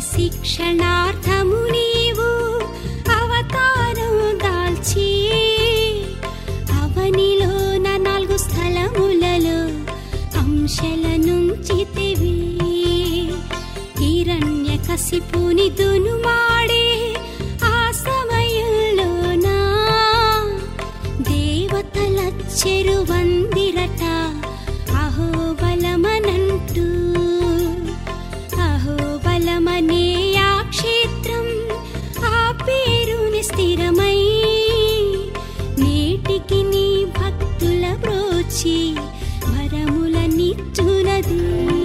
శిక్షణార్థము నీవు అవతారం దాల్చి అవనిలోన 4 స్థలములలో అంశలనుంచితివి. హిరణ్యకశిపుని దునుమాడే ఆ సమయంలోన దేవతలచ్చెరు వందిరట అహోబలమనంటూ. అహోబలమనే ఆ క్షేత్రం ఆ పేరుని స్థిరమై నేటికి నీ భక్తుల బ్రోచి వరములనిచ్చునది.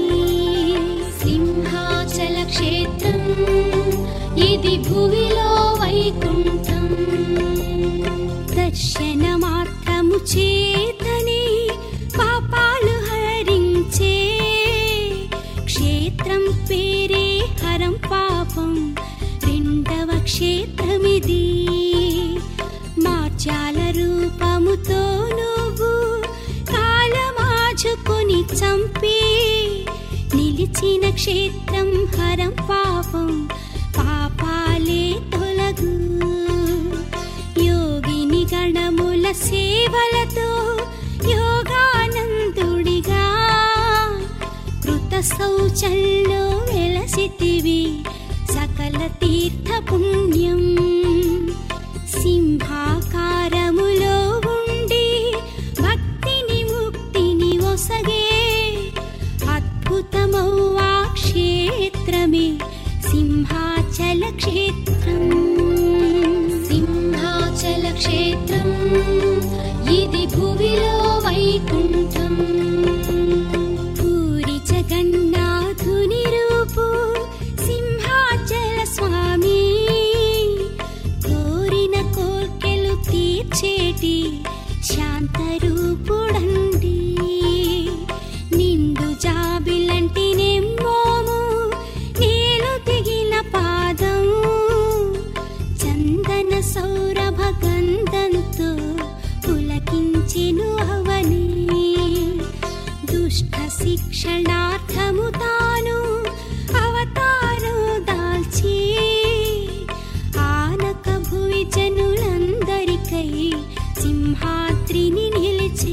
సింహాచల క్షేత్రం ఇది భువిలో వైకుంఠం. దర్శన మాత్రము చేతనే పాపాలు హరించే క్షేత్రం పేరే హరం పాపం. 2వ క్షేత్రమిది. మార్జాల రూపముతో నువ్వు కాలమాచుకొని చంపి నిలిచిన క్షేత్రం హరం పాపం. పాపాలే తొలగు. యోగిని గణముల సేవలతో యోగానందుడిగా కృత శౌచంలో వెలసితివి. సకల తీర్థ పుణ్యం సింహాకారములో ఉండి భక్తిని ముక్తిని ఒసగే అద్భుతమౌ ఆ క్షేత్రమే సింహాచల క్షేత్రం. సింహాచల క్షేత్రం ఇది భువిలో వైకుంఠం. పూరి జగన్నాథుని రూపు సింహాచల స్వామి. కోరిన కోర్కెలు తీర్చేటి శాంతరూపుడండి. నిండు జాబిలంటి నెమ్మోము నేను దిగిన పాదం చందన సౌరభ గంధంతో పులకించెను అవని. దుష్ట శిక్షణార్థము తాను అవతారం దాల్చి ఆనక భువి జనులందరికై సింహాద్రిని నిలిచే.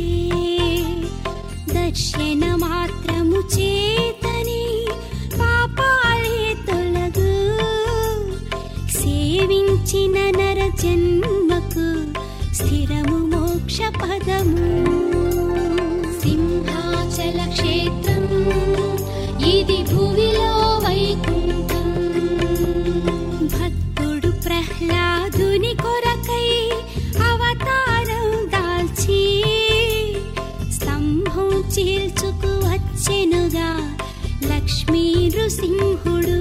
దర్శన మాత్రము చేతని పాపాలే తొలగు. సేవించిన నర జన్మకు స్థిరము మోక్ష పదము. సింహాచల క్షేత్రం ఇది భువిలో వైకుంఠం. భక్తుడు ప్రహ్లాదుని కొరకై అవతారం దాల్చి స్తంభం చీల్చుకు వచ్చెనుగా లక్ష్మీ నృసింహుడు.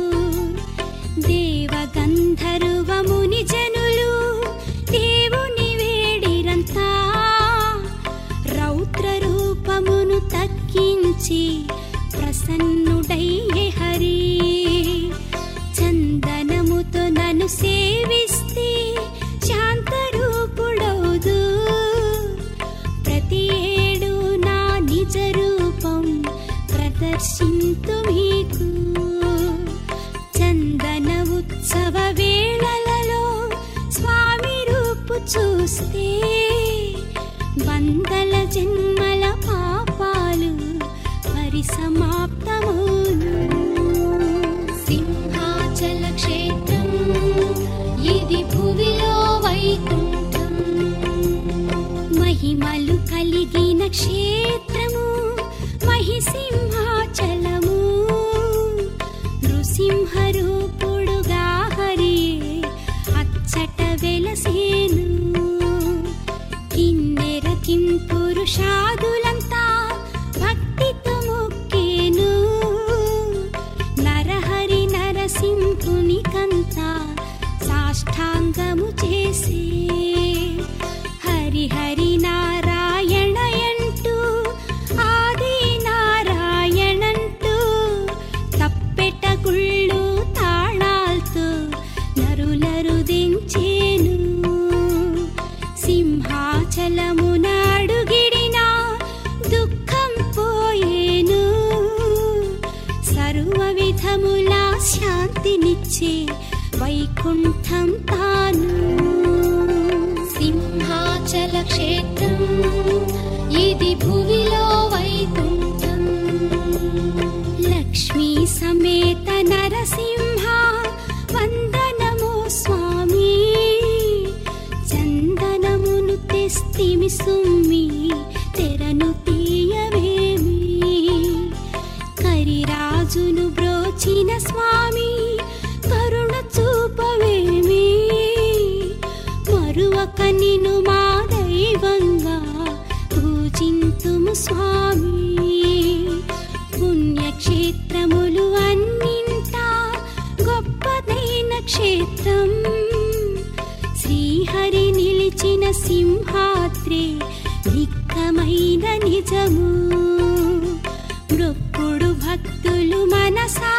దేవ గంధర్వముని జనులు దేవుని వేడిరంతా రౌద్ర రూపమును తగ్గించి ప్రసన్నుడయ్యే హరి. చందనముతో నన్ను సేవిస్తే శాంతరూపుడౌదు. ప్రతి ఏడు నా నిజ రూపం ప్రదర్శింతు మీకు. చందన ఉత్సవ వేళలలో స్వామి రూపు చూస్తే వందల జన్మల పాపాలు పరిసమాప్తమౌను. సింహాచల క్షేత్రం ఇది భువిలో వైకుంఠం. మహిమలు కలిగిన క్షేత్రము మహిసింహాచలము. నృసింహరూపుడుగా హరియే అచ్చట వెలసేను. కిన్నెర కిం పురుషాదులంతా భక్తితో మొక్కేను. నరహరి నరసింహునికంతా సాష్టాంగము చేసే. హరి హరి నారాయణయంటూ ఆది నారాయణంటూ తప్పెట గుళ్ళు తాళాల్తో నరులరు దించేను. సింహాచలమున అడుగిడినా దుఃఖం పోయేను. సర్వ విధములా శాంతినిచ్చే వైకుంఠం తాను. సింహాచల క్షేత్రం ఇది భువిలో వైకుంఠం. లక్ష్మీ సమేత నరసింహ వందనము స్వామి. చందనమును తెస్తిమి సుమ్మి తెరను తీయవేమి. కరిరాజును బ్రోచిన స్వామి కరుణ చూపవేమి. మరువక నిన్ను మా దైవంగా పూజింతుము స్వామి. పుణ్యక్షేత్రములు అన్నింటా గొప్పదైన క్షేత్రం. శ్రీహరి నిలిచిన సింహాద్రి నిక్కమైన నిజము. మృప్పుడు భక్తులు మనసా